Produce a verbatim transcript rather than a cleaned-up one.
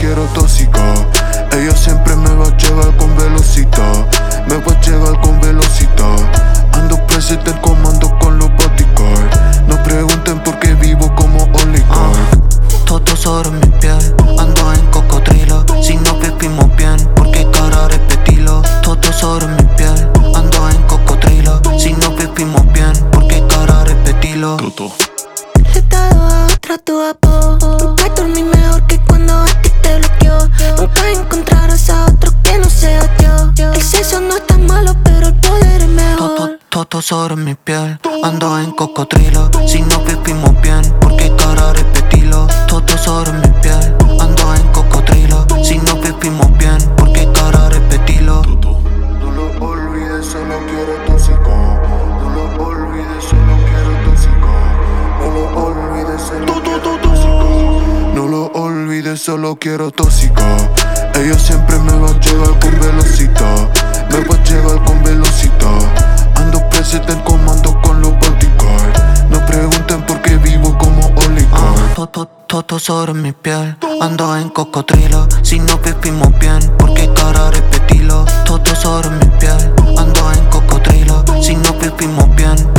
quiero tóxico. Ella siempre me va a llevar con velocito. Me va a llevar con velocito. Ando presente en comando con los bodyguard. No pregunten por qué vivo como Oliver. uh, Todo sobre mi piel, ando en cocodrilo. Si no vivimos bien, ¿por qué cara repetirlo? Todo sobre mi piel, ando en cocodrilo. Si no vivimos bien, ¿por qué cara repetirlo? Toto. Le he dado a otra tu apodo. Nunca dormí mejor que cuando a ti te bloqueó. Nunca encontrarás a otro que no sea yo. El sexo no está malo, pero el poder es mejor. Todo, todo sobre mi piel, ando en cocodrilo. Si no vivimos bien, ¿por qué cara repetirlo? Todo sobre mi piel, ando en cocodrilo. Si no vivimos bien, ¿por qué cara repetirlo? No lo olvides, solo quiero tóxico. No lo olvides, solo quiero tóxico. No lo olvides, solo quiero tóxico. No lo olvides, solo quiero tóxico. Ella siempre me va a llevar con velocito. Me va a llevar con velocito. Ando presente en comando con los bodyguard. No pregunten por qué vivo como Oliver. uh, Todo, todo sobre mi piel, ando en cocodrilo. Si no vivimos bien, ¿por qué cara repetirlo? Todo sobre mi piel, ando en cocodrilo. Si no vivimos bien,